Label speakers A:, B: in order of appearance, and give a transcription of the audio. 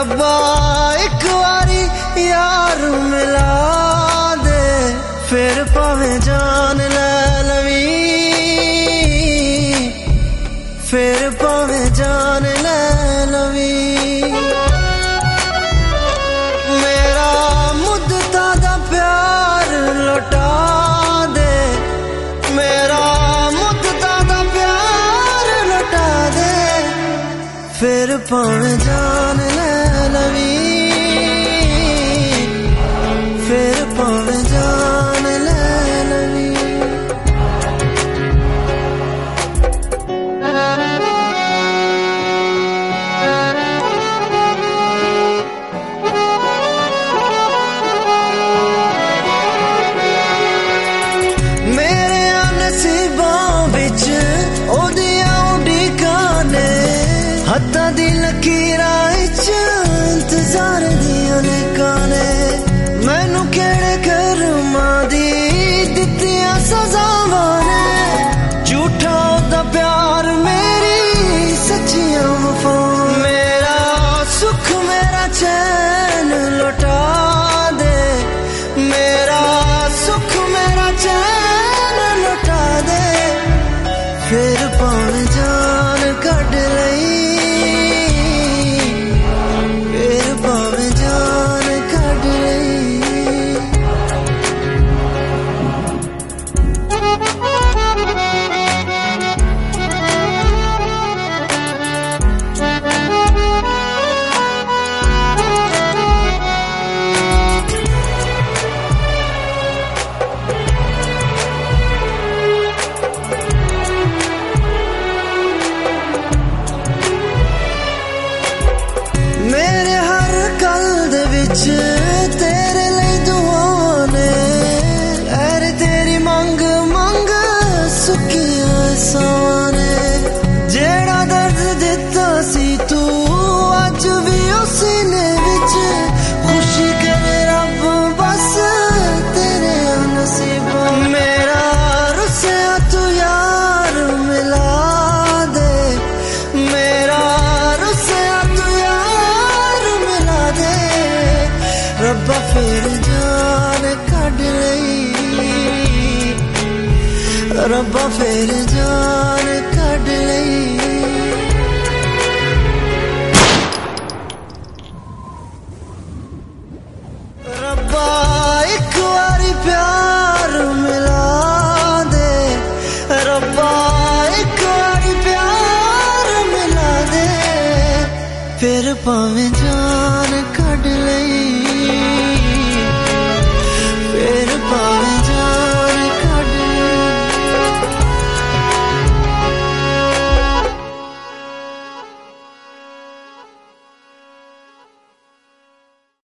A: रब्बा एक बारी यार मिला दे, फिर भावें जान ले लवी, फिर भावें जान ले लवी। मेरा मुद्दता दा प्यार लौटा दे, मेरा मुद्दता दा प्यार लौटा दे, फिर भावें जान ले लवी, फिर भावें जान ले लवी। मेरे नसीबां विच ओदियां उड़ीकां ने, हत्थां दी लकीरां विच इंतजार दियां लिखां ने। मैनू केड़े कर्मां दी दित्तियां सज़ावां ने, झूठा ओदा प्यार मेरी सच्चियां वफावां। मेरा सुख मेरा चैन लौटा दे, मेरा सुख मेरा चैन लौटा दे, फिर भावें जान कढ लई, फिर भावें जान कढ लई। मेरे हर गल दे विच तेरे लई दुआं ने, ऐ तेरी मंग मंग सुक्कियां सावां ने। जेड़ा दर्द दित्ता सी तू अज भी उसी ने विच, खुशी करे रब बस तेरे नसीबां। मेरा रुसिया तू यार मिला दे, मेरा रुसिया तू यार मिला दे, रब्बा फिर जान कढ लई, रब्बा फिर जान कढ लई। रब्बा एक बारी प्यार मिला दे, रब्बा एक बारी प्यार मिला दे, फिर भावें